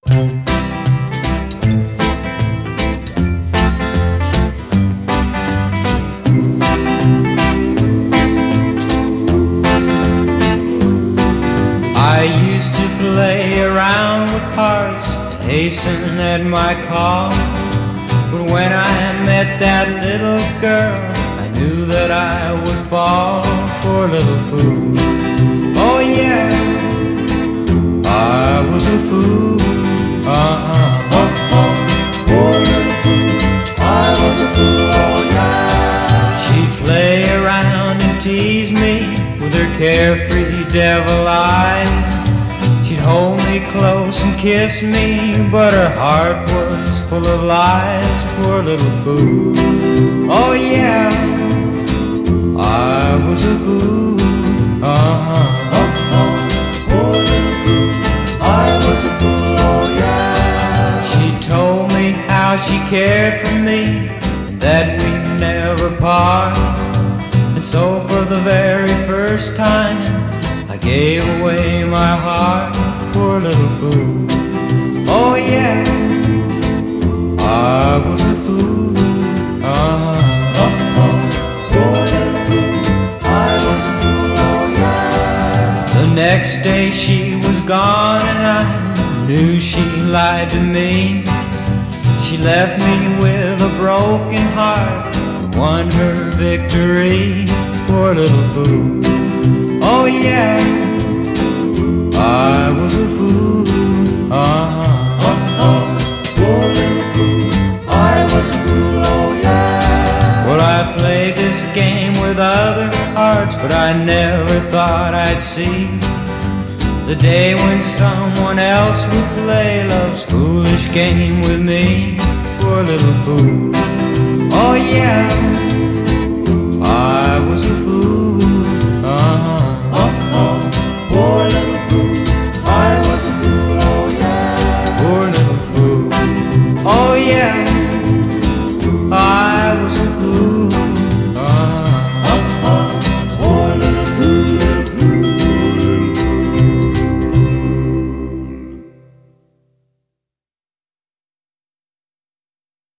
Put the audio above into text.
I used to play around with hearts, hasten at my call. But when I met that little girl, I knew that I would fall. Poor little fool. Oh yeah, I was a fool. Poor little fool, I was a fool, oh yeah. She'd play around and tease me with her carefree devil eyes. She'd hold me close and kiss me, but her heart was full of lies. Poor little fool. Oh yeah, I was a fool. Poor little fool, I was a fool, oh yeah. She told me how she cared for me and that we'd never part. And so for the very first time I gave away my heart. Poor little fool. Oh yeah, I was a fool. Poor little fool, I was a fool, oh yeah. The next day she was gone and I knew she lied to me. She left me with a broken heart and won her victory. Poor little fool. Oh yeah, I was a fool. Poor little fool, I was a fool, oh yeah. Well, I played this game with other hearts, but I never thought I'd see the day when someone else would play love's foolish game with me. Poor little fool. Oh yeah,